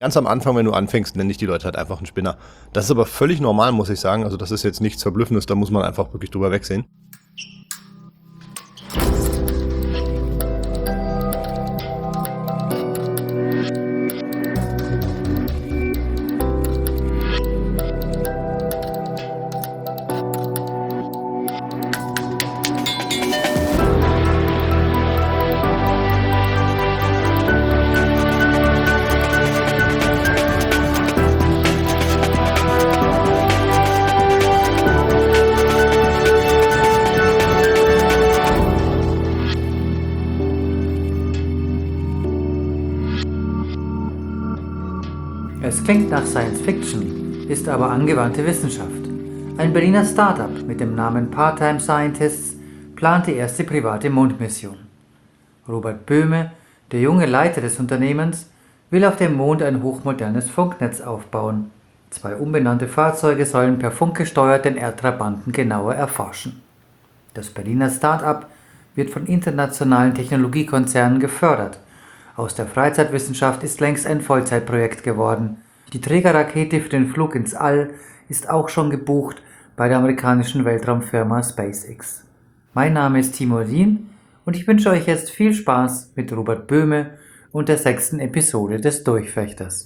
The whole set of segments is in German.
Ganz am Anfang, wenn du anfängst, nenne ich die Leute halt einfach einen Spinner. Das ist aber völlig normal, muss ich sagen. Also das ist jetzt nichts Verblüffendes, da muss man einfach wirklich drüber wegsehen. Es klingt nach Science Fiction, ist aber angewandte Wissenschaft. Ein Berliner Startup mit dem Namen Part-Time Scientists plant die erste private Mondmission. Robert Böhme, der junge Leiter des Unternehmens, will auf dem Mond ein hochmodernes Funknetz aufbauen. 2 unbenannte Fahrzeuge sollen per Funk gesteuert den Erdtrabanten genauer erforschen. Das Berliner Start-up wird von internationalen Technologiekonzernen gefördert. Aus der Freizeitwissenschaft ist längst ein Vollzeitprojekt geworden. Die Trägerrakete für den Flug ins All ist auch schon gebucht bei der amerikanischen Weltraumfirma SpaceX. Mein Name ist Timo Dien und ich wünsche euch jetzt viel Spaß mit Robert Böhme und der 6. Episode des Durchfechters.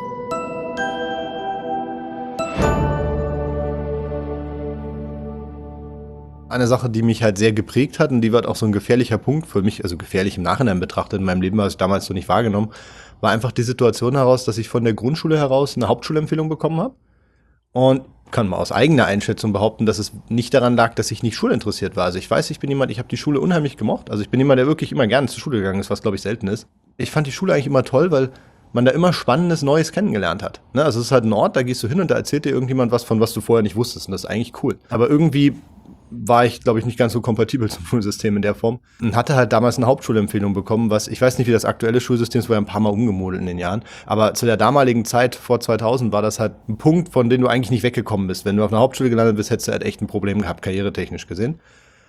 Eine Sache, die mich halt sehr geprägt hat und die war auch so ein gefährlicher Punkt für mich, also gefährlich im Nachhinein betrachtet in meinem Leben, was ich damals so nicht wahrgenommen, war einfach die Situation heraus, dass ich von der Grundschule heraus eine Hauptschulempfehlung bekommen habe und kann mal aus eigener Einschätzung behaupten, dass es nicht daran lag, dass ich nicht schulinteressiert war. Also ich weiß, ich habe die Schule unheimlich gemocht, also ich bin jemand, der wirklich immer gerne zur Schule gegangen ist, was glaube ich selten ist. Ich fand die Schule eigentlich immer toll, weil man da immer Spannendes, Neues kennengelernt hat. Ne? Also es ist halt ein Ort, da gehst du hin und da erzählt dir irgendjemand was von was du vorher nicht wusstest und das ist eigentlich cool. Aber irgendwie war ich, glaube ich, nicht ganz so kompatibel zum Schulsystem in der Form und hatte halt damals eine Hauptschulempfehlung bekommen, was, ich weiß nicht, wie das aktuelle Schulsystem ist, war ja ein paar Mal umgemodelt in den Jahren, aber zu der damaligen Zeit, vor 2000, war das halt ein Punkt, von dem du eigentlich nicht weggekommen bist. Wenn du auf einer Hauptschule gelandet bist, hättest du halt echt ein Problem gehabt, karrieretechnisch gesehen.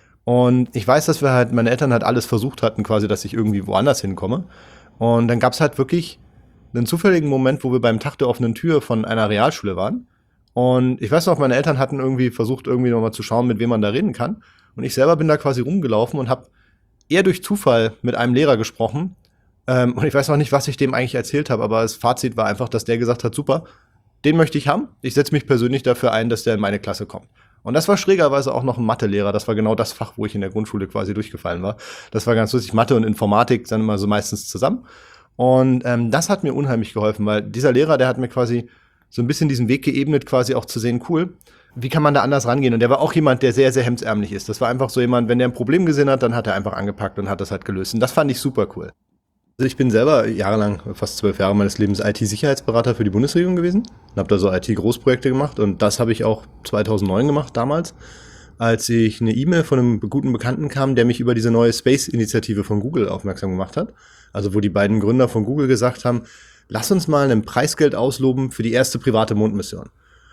Und ich weiß, dass meine Eltern halt alles versucht hatten, quasi, dass ich irgendwie woanders hinkomme. Und dann gab es halt wirklich einen zufälligen Moment, wo wir beim Tag der offenen Tür von einer Realschule waren. Und ich weiß noch, meine Eltern hatten irgendwie versucht, irgendwie nochmal zu schauen, mit wem man da reden kann. Und ich selber bin da quasi rumgelaufen und habe eher durch Zufall mit einem Lehrer gesprochen. Und ich weiß noch nicht, was ich dem eigentlich erzählt habe, aber das Fazit war einfach, dass der gesagt hat, super, den möchte ich haben. Ich setze mich persönlich dafür ein, dass der in meine Klasse kommt. Und das war schrägerweise auch noch ein Mathelehrer. Das war genau das Fach, wo ich in der Grundschule quasi durchgefallen war. Das war ganz lustig. Mathe und Informatik dann immer so meistens zusammen. Und das hat mir unheimlich geholfen, weil dieser Lehrer, der hat mir quasi so ein bisschen diesen Weg geebnet, quasi auch zu sehen, cool, wie kann man da anders rangehen? Und der war auch jemand, der sehr, sehr hemdsärmlich ist. Das war einfach so jemand, wenn der ein Problem gesehen hat, dann hat er einfach angepackt und hat das halt gelöst. Und das fand ich super cool. Also ich bin selber jahrelang, fast 12 Jahre meines Lebens IT-Sicherheitsberater für die Bundesregierung gewesen und habe da so IT-Großprojekte gemacht. Und das habe ich auch 2009 gemacht, damals, als ich eine E-Mail von einem guten Bekannten kam, der mich über diese neue Space-Initiative von Google aufmerksam gemacht hat. Also wo die beiden Gründer von Google gesagt haben, lass uns mal ein Preisgeld ausloben für die erste private Mondmission.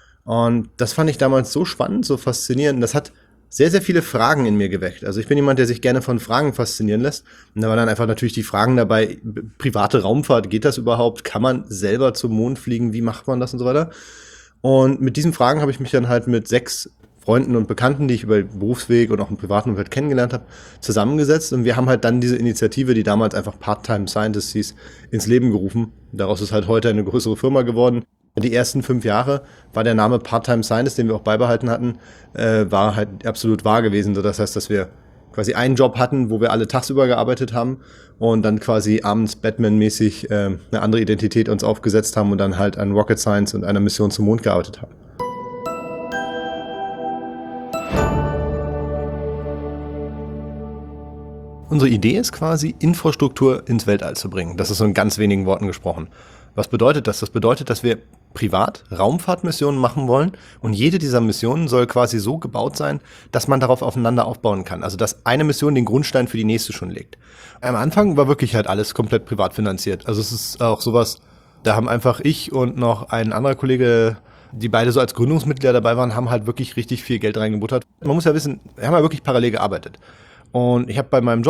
Und das fand ich damals so spannend, so faszinierend. Das hat sehr, sehr viele Fragen in mir geweckt. Also ich bin jemand, der sich gerne von Fragen faszinieren lässt. Und da waren dann einfach natürlich die Fragen dabei, private Raumfahrt, geht das überhaupt? Kann man selber zum Mond fliegen? Wie macht man das und so weiter? Und mit diesen Fragen habe ich mich dann halt mit 6 Freunden und Bekannten, die ich über den Berufsweg und auch im privaten Umfeld kennengelernt habe, zusammengesetzt. Und wir haben halt dann diese Initiative, die damals einfach Part-Time Scientists hieß, ins Leben gerufen. Daraus ist halt heute eine größere Firma geworden. Die ersten 5 Jahre war der Name Part-Time Scientist, den wir auch beibehalten hatten, war halt absolut wahr gewesen. Das heißt, dass wir quasi einen Job hatten, wo wir alle tagsüber gearbeitet haben und dann quasi abends Batman-mäßig eine andere Identität uns aufgesetzt haben und dann halt an Rocket Science und einer Mission zum Mond gearbeitet haben. Unsere Idee ist quasi, Infrastruktur ins Weltall zu bringen. Das ist so in ganz wenigen Worten gesprochen. Was bedeutet das? Das bedeutet, dass wir privat Raumfahrtmissionen machen wollen und jede dieser Missionen soll quasi so gebaut sein, dass man darauf aufeinander aufbauen kann. Also dass eine Mission den Grundstein für die nächste schon legt. Am Anfang war wirklich halt alles komplett privat finanziert. Also es ist auch sowas, da haben einfach ich und noch ein anderer Kollege, die beide so als Gründungsmitglieder dabei waren, haben halt wirklich richtig viel Geld reingebuttert. Man muss ja wissen, wir haben ja wirklich parallel gearbeitet. Und ich habe bei meinem Job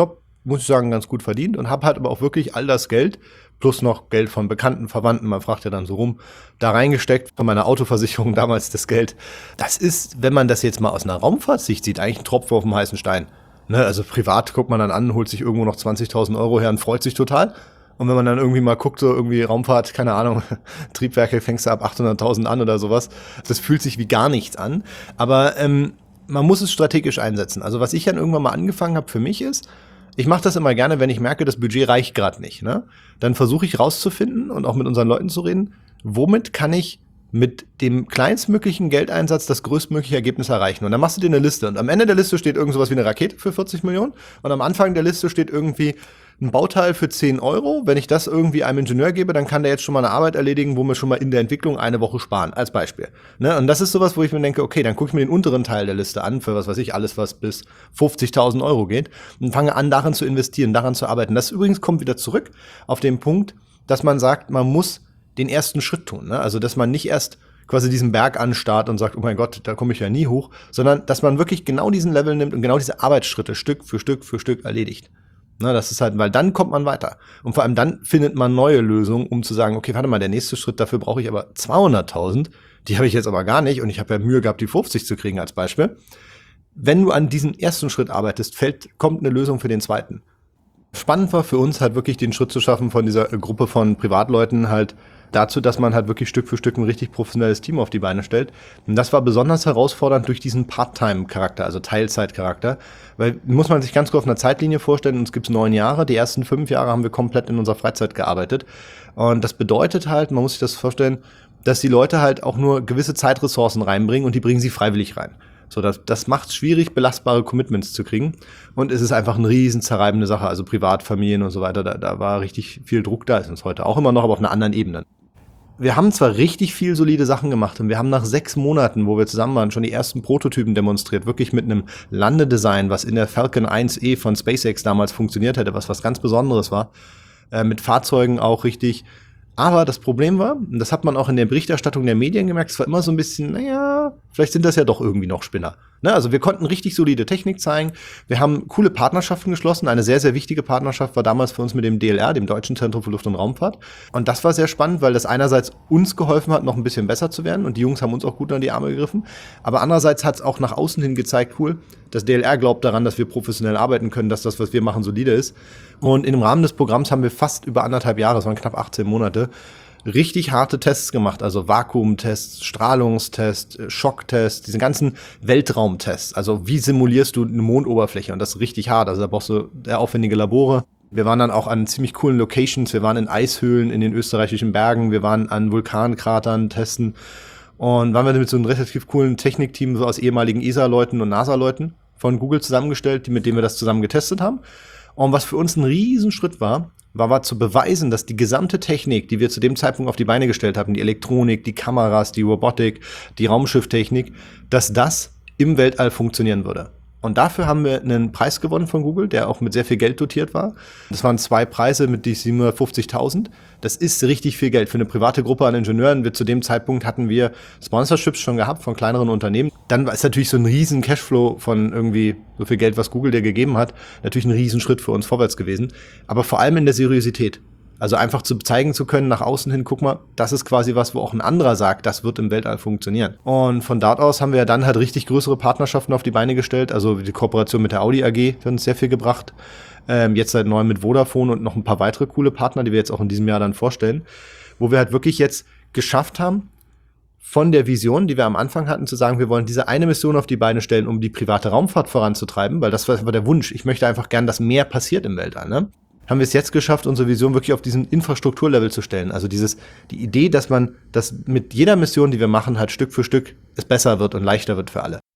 muss ich sagen, ganz gut verdient und habe halt aber auch wirklich all das Geld plus noch Geld von Bekannten, Verwandten, man fragt ja dann so rum, da reingesteckt, von meiner Autoversicherung damals das Geld. Das ist, wenn man das jetzt mal aus einer Raumfahrtsicht sieht, eigentlich ein Tropfen auf dem heißen Stein. Ne, also privat guckt man dann an, holt sich irgendwo noch 20.000 € her und freut sich total. Und wenn man dann irgendwie mal guckt, so irgendwie Raumfahrt, keine Ahnung, Triebwerke fängst du ab 800.000 an oder sowas. Das fühlt sich wie gar nichts an. Aber man muss es strategisch einsetzen. Also was ich dann irgendwann mal angefangen habe für mich ist, ich mache das immer gerne, wenn ich merke, das Budget reicht gerade nicht. Ne? Dann versuche ich rauszufinden und auch mit unseren Leuten zu reden, womit kann ich mit dem kleinstmöglichen Geldeinsatz das größtmögliche Ergebnis erreichen. Und dann machst du dir eine Liste. Und am Ende der Liste steht irgend sowas wie eine Rakete für 40 Millionen. Und am Anfang der Liste steht irgendwie ein Bauteil für 10 €. Wenn ich das irgendwie einem Ingenieur gebe, dann kann der jetzt schon mal eine Arbeit erledigen, wo wir schon mal in der Entwicklung eine Woche sparen, als Beispiel. Ne? Und das ist sowas, wo ich mir denke, okay, dann gucke ich mir den unteren Teil der Liste an, für was weiß ich, alles, was bis 50.000 € geht, und fange an, daran zu investieren, daran zu arbeiten. Das übrigens kommt wieder zurück auf den Punkt, dass man sagt, man muss den ersten Schritt tun. Ne? Also, dass man nicht erst quasi diesen Berg anstarrt und sagt, oh mein Gott, da komme ich ja nie hoch, sondern dass man wirklich genau diesen Level nimmt und genau diese Arbeitsschritte Stück für Stück für Stück erledigt. Na, das ist halt, weil dann kommt man weiter. Und vor allem dann findet man neue Lösungen, um zu sagen, okay, warte mal, der nächste Schritt, dafür brauche ich aber 200.000, die habe ich jetzt aber gar nicht und ich habe ja Mühe gehabt, die 50 zu kriegen als Beispiel. Wenn du an diesem ersten Schritt arbeitest, kommt eine Lösung für den zweiten. Spannend war für uns halt wirklich den Schritt zu schaffen von dieser Gruppe von Privatleuten halt dazu, dass man halt wirklich Stück für Stück ein richtig professionelles Team auf die Beine stellt. Und das war besonders herausfordernd durch diesen Part-Time-Charakter, also Teilzeit-Charakter. Weil, muss man sich ganz kurz auf einer Zeitlinie vorstellen, uns gibt's 9 Jahre, die ersten 5 Jahre haben wir komplett in unserer Freizeit gearbeitet. Und das bedeutet halt, man muss sich das vorstellen, dass die Leute halt auch nur gewisse Zeitressourcen reinbringen und die bringen sie freiwillig rein. So, das macht es schwierig, belastbare Commitments zu kriegen. Und es ist einfach eine riesen zerreibende Sache, also Privatfamilien und so weiter, da war richtig viel Druck da, ist uns heute auch immer noch, aber auf einer anderen Ebene. Wir haben zwar richtig viel solide Sachen gemacht und wir haben nach 6 Monaten, wo wir zusammen waren, schon die ersten Prototypen demonstriert, wirklich mit einem Landedesign, was in der Falcon 1E von SpaceX damals funktioniert hätte, was ganz Besonderes war, mit Fahrzeugen auch richtig. Aber das Problem war, und das hat man auch in der Berichterstattung der Medien gemerkt, es war immer so ein bisschen, naja, vielleicht sind das ja doch irgendwie noch Spinner. Ne? Also wir konnten richtig solide Technik zeigen. Wir haben coole Partnerschaften geschlossen. Eine sehr, sehr wichtige Partnerschaft war damals für uns mit dem DLR, dem Deutschen Zentrum für Luft- und Raumfahrt. Und das war sehr spannend, weil das einerseits uns geholfen hat, noch ein bisschen besser zu werden. Und die Jungs haben uns auch gut an die Arme gegriffen. Aber andererseits hat es auch nach außen hin gezeigt, cool, das DLR glaubt daran, dass wir professionell arbeiten können, dass das, was wir machen, solide ist. Und in dem Rahmen des Programms haben wir fast über 1,5 Jahre, das waren knapp 18 Monate, richtig harte Tests gemacht, also Vakuumtests, Strahlungstests, Schocktests, diese ganzen Weltraumtests. Also wie simulierst du eine Mondoberfläche? Und das ist richtig hart, also da brauchst du sehr aufwendige Labore. Wir waren dann auch an ziemlich coolen Locations, wir waren in Eishöhlen in den österreichischen Bergen, wir waren an Vulkankratern testen und waren wir mit so einem relativ coolen Technikteam so aus ehemaligen ESA-Leuten und NASA-Leuten von Google zusammengestellt, mit denen wir das zusammen getestet haben. Und was für uns ein Riesenschritt war zu beweisen, dass die gesamte Technik, die wir zu dem Zeitpunkt auf die Beine gestellt haben, die Elektronik, die Kameras, die Robotik, die Raumschifftechnik, dass das im Weltall funktionieren würde. Und dafür haben wir einen Preis gewonnen von Google, der auch mit sehr viel Geld dotiert war. Das waren 2 Preise mit die 750.000. Das ist richtig viel Geld für eine private Gruppe an Ingenieuren. Zu dem Zeitpunkt hatten wir Sponsorships schon gehabt von kleineren Unternehmen. Dann ist natürlich so ein riesen Cashflow von irgendwie so viel Geld, was Google dir gegeben hat, natürlich ein Riesenschritt für uns vorwärts gewesen. Aber vor allem in der Seriosität. Also einfach zu zeigen zu können, nach außen hin, guck mal, das ist quasi was, wo auch ein anderer sagt, das wird im Weltall funktionieren. Und von dort aus haben wir dann halt richtig größere Partnerschaften auf die Beine gestellt. Also die Kooperation mit der Audi AG hat uns sehr viel gebracht. Jetzt seit neuem mit Vodafone und noch ein paar weitere coole Partner, die wir jetzt auch in diesem Jahr dann vorstellen. Wo wir halt wirklich jetzt geschafft haben, von der Vision, die wir am Anfang hatten, zu sagen, wir wollen diese eine Mission auf die Beine stellen, um die private Raumfahrt voranzutreiben, weil das war der Wunsch. Ich möchte einfach gern, dass mehr passiert im Weltall, ne? Haben wir es jetzt geschafft, unsere Vision wirklich auf diesen Infrastrukturlevel zu stellen. Also die Idee, dass mit jeder Mission, die wir machen, halt Stück für Stück es besser wird und leichter wird für alle.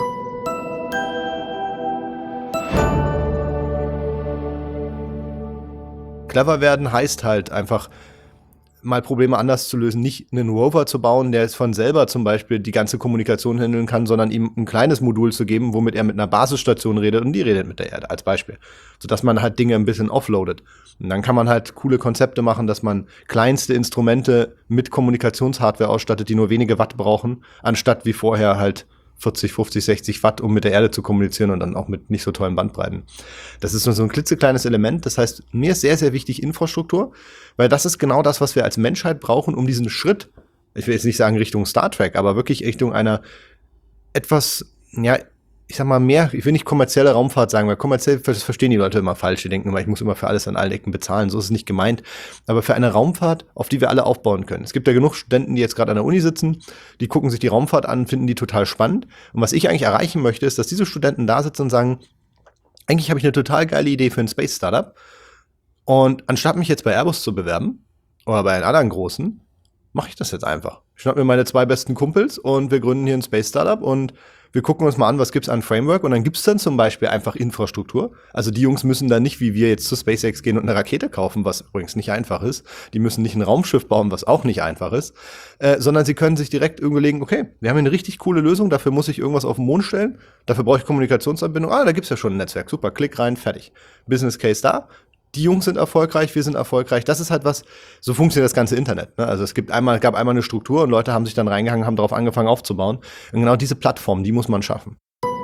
Clever werden heißt halt einfach, mal Probleme anders zu lösen, nicht einen Rover zu bauen, der es von selber zum Beispiel die ganze Kommunikation handeln kann, sondern ihm ein kleines Modul zu geben, womit er mit einer Basisstation redet und die redet mit der Erde als Beispiel. Sodass man halt Dinge ein bisschen offloadet. Und dann kann man halt coole Konzepte machen, dass man kleinste Instrumente mit Kommunikationshardware ausstattet, die nur wenige Watt brauchen, anstatt wie vorher halt 40, 50, 60 Watt, um mit der Erde zu kommunizieren und dann auch mit nicht so tollen Bandbreiten. Das ist nur so ein klitzekleines Element. Das heißt, mir ist sehr, sehr wichtig Infrastruktur, weil das ist genau das, was wir als Menschheit brauchen, um diesen Schritt, ich will jetzt nicht sagen Richtung Star Trek, aber wirklich Richtung einer etwas, ja, ich sag mal mehr, ich will nicht kommerzielle Raumfahrt sagen, weil kommerziell verstehen die Leute immer falsch. Die denken immer, ich muss immer für alles an allen Ecken bezahlen. So ist es nicht gemeint. Aber für eine Raumfahrt, auf die wir alle aufbauen können. Es gibt ja genug Studenten, die jetzt gerade an der Uni sitzen, die gucken sich die Raumfahrt an, finden die total spannend. Und was ich eigentlich erreichen möchte, ist, dass diese Studenten da sitzen und sagen, eigentlich habe ich eine total geile Idee für ein Space-Startup. Und anstatt mich jetzt bei Airbus zu bewerben oder bei einem anderen großen, mache ich das jetzt einfach. Ich schnapp mir meine 2 besten Kumpels und wir gründen hier ein Space-Startup und wir gucken uns mal an, was gibt's an Framework und dann gibt's dann zum Beispiel einfach Infrastruktur. Also die Jungs müssen dann nicht wie wir jetzt zu SpaceX gehen und eine Rakete kaufen, was übrigens nicht einfach ist. Die müssen nicht ein Raumschiff bauen, was auch nicht einfach ist, sondern sie können sich direkt überlegen, okay, wir haben hier eine richtig coole Lösung, dafür muss ich irgendwas auf den Mond stellen, dafür brauche ich Kommunikationsanbindung, da gibt's ja schon ein Netzwerk, super, Klick rein, fertig. Business Case da. Die Jungs sind erfolgreich, wir sind erfolgreich. Das ist halt was, so funktioniert das ganze Internet. Ne? Also es gab einmal eine Struktur und Leute haben sich dann reingehangen, haben darauf angefangen aufzubauen. Und genau diese Plattform, die muss man schaffen.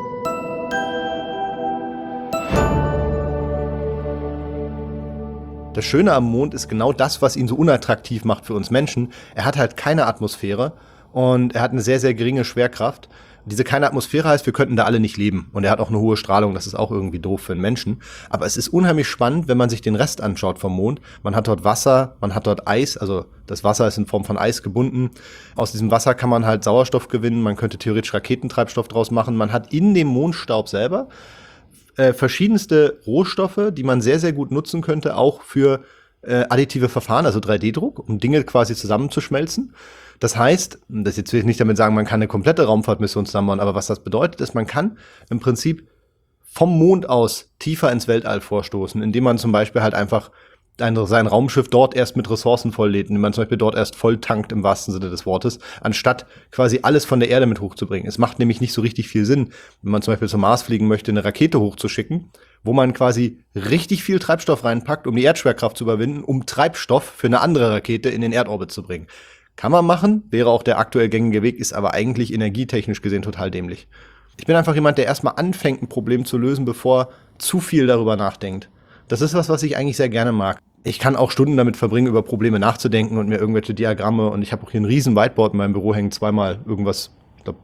Das Schöne am Mond ist genau das, was ihn so unattraktiv macht für uns Menschen. Er hat halt keine Atmosphäre und er hat eine sehr, sehr geringe Schwerkraft. Diese keine Atmosphäre heißt, wir könnten da alle nicht leben. Und er hat auch eine hohe Strahlung, das ist auch irgendwie doof für einen Menschen. Aber es ist unheimlich spannend, wenn man sich den Rest anschaut vom Mond. Man hat dort Wasser, man hat dort Eis, also das Wasser ist in Form von Eis gebunden. Aus diesem Wasser kann man halt Sauerstoff gewinnen, man könnte theoretisch Raketentreibstoff draus machen. Man hat in dem Mondstaub selber verschiedenste Rohstoffe, die man sehr, sehr gut nutzen könnte, auch für additive Verfahren, also 3D-Druck, um Dinge quasi zusammenzuschmelzen. Das heißt, das jetzt will ich nicht damit sagen, man kann eine komplette Raumfahrtmission zusammenbauen, aber was das bedeutet, ist, man kann im Prinzip vom Mond aus tiefer ins Weltall vorstoßen, indem man zum Beispiel halt einfach sein Raumschiff dort erst mit Ressourcen volllädt, indem man zum Beispiel dort erst voll tankt im wahrsten Sinne des Wortes, anstatt quasi alles von der Erde mit hochzubringen. Es macht nämlich nicht so richtig viel Sinn, wenn man zum Beispiel zum Mars fliegen möchte, eine Rakete hochzuschicken, wo man quasi richtig viel Treibstoff reinpackt, um die Erdschwerkraft zu überwinden, um Treibstoff für eine andere Rakete in den Erdorbit zu bringen. Kann man machen, wäre auch der aktuell gängige Weg, ist aber eigentlich energietechnisch gesehen total dämlich. Ich bin einfach jemand, der erstmal anfängt, ein Problem zu lösen, bevor zu viel darüber nachdenkt. Das ist was ich eigentlich sehr gerne mag. Ich kann auch Stunden damit verbringen, über Probleme nachzudenken und mir irgendwelche Diagramme, und ich habe auch hier ein riesen Whiteboard in meinem Büro hängen, zweimal irgendwas, ich glaube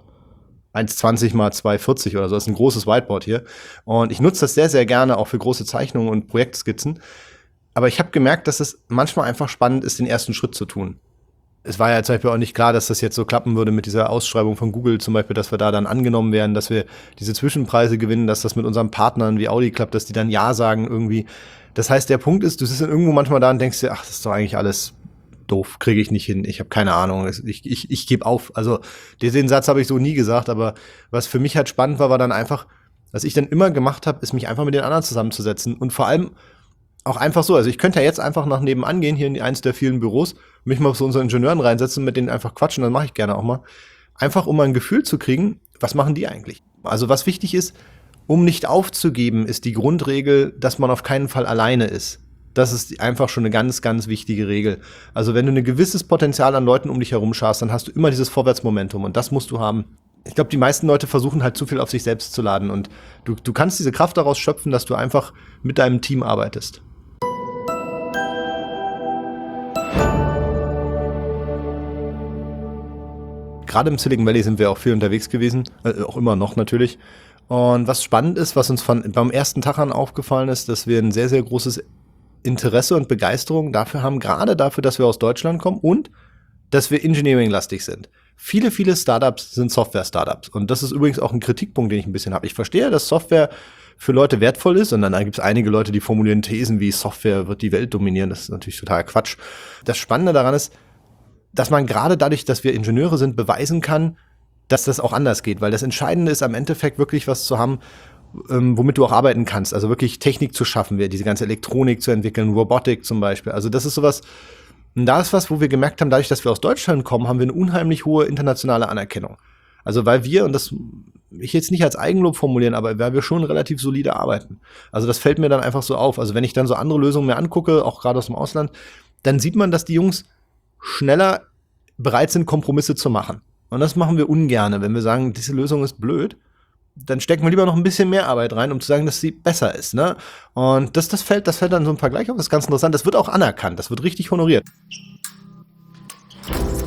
1,20 mal 2,40 oder so, das ist ein großes Whiteboard hier. Und ich nutze das sehr, sehr gerne auch für große Zeichnungen und Projektskizzen. Aber ich habe gemerkt, dass es manchmal einfach spannend ist, den ersten Schritt zu tun. Es war ja zum Beispiel auch nicht klar, dass das jetzt so klappen würde mit dieser Ausschreibung von Google zum Beispiel, dass wir da dann angenommen werden, dass wir diese Zwischenpreise gewinnen, dass das mit unseren Partnern wie Audi klappt, dass die dann Ja sagen irgendwie. Das heißt, der Punkt ist, du sitzt dann irgendwo manchmal da und denkst dir, ach, das ist doch eigentlich alles doof, kriege ich nicht hin, ich habe keine Ahnung, ich gebe auf. Also den Satz habe ich so nie gesagt, aber was für mich halt spannend war dann einfach, was ich dann immer gemacht habe, ist mich einfach mit den anderen zusammenzusetzen und vor allem auch einfach so, also ich könnte ja jetzt einfach nach nebenan gehen, hier in eins der vielen Büros, mich mal zu unseren Ingenieuren reinsetzen, mit denen einfach quatschen, das mache ich gerne auch mal. Einfach, um mal ein Gefühl zu kriegen, was machen die eigentlich? Also was wichtig ist, um nicht aufzugeben, ist die Grundregel, dass man auf keinen Fall alleine ist. Das ist einfach schon eine ganz, ganz wichtige Regel. Also wenn du ein gewisses Potenzial an Leuten um dich herum schaust, dann hast du immer dieses Vorwärtsmomentum und das musst du haben. Ich glaube, die meisten Leute versuchen halt zu viel auf sich selbst zu laden und du kannst diese Kraft daraus schöpfen, dass du einfach mit deinem Team arbeitest. Gerade im Silicon Valley sind wir auch viel unterwegs gewesen, auch immer noch natürlich. Und was spannend ist, was uns beim ersten Tag an aufgefallen ist, dass wir ein sehr, sehr großes Interesse und Begeisterung dafür haben, gerade dafür, dass wir aus Deutschland kommen und dass wir Engineering-lastig sind. Viele, viele Startups sind Software-Startups. Und das ist übrigens auch ein Kritikpunkt, den ich ein bisschen habe. Ich verstehe, dass Software für Leute wertvoll ist und dann gibt es einige Leute, die formulieren Thesen wie Software wird die Welt dominieren. Das ist natürlich total Quatsch. Das Spannende daran ist, dass man gerade dadurch, dass wir Ingenieure sind, beweisen kann, dass das auch anders geht. Weil das Entscheidende ist, am Endeffekt wirklich was zu haben, womit du auch arbeiten kannst. Also wirklich Technik zu schaffen, diese ganze Elektronik zu entwickeln, Robotik zum Beispiel. Also das ist sowas, und da ist was, wo wir gemerkt haben, dadurch, dass wir aus Deutschland kommen, haben wir eine unheimlich hohe internationale Anerkennung. Also weil wir, und das ich jetzt nicht als Eigenlob formulieren, aber weil wir schon relativ solide arbeiten. Also das fällt mir dann einfach so auf. Also wenn ich dann so andere Lösungen mir angucke, auch gerade aus dem Ausland, dann sieht man, dass die Jungs schneller bereit sind, Kompromisse zu machen. Und das machen wir ungerne, wenn wir sagen, diese Lösung ist blöd. Dann stecken wir lieber noch ein bisschen mehr Arbeit rein, um zu sagen, dass sie besser ist, ne? Und das fällt dann so im Vergleich auf, das ist ganz interessant. Das wird auch anerkannt, das wird richtig honoriert.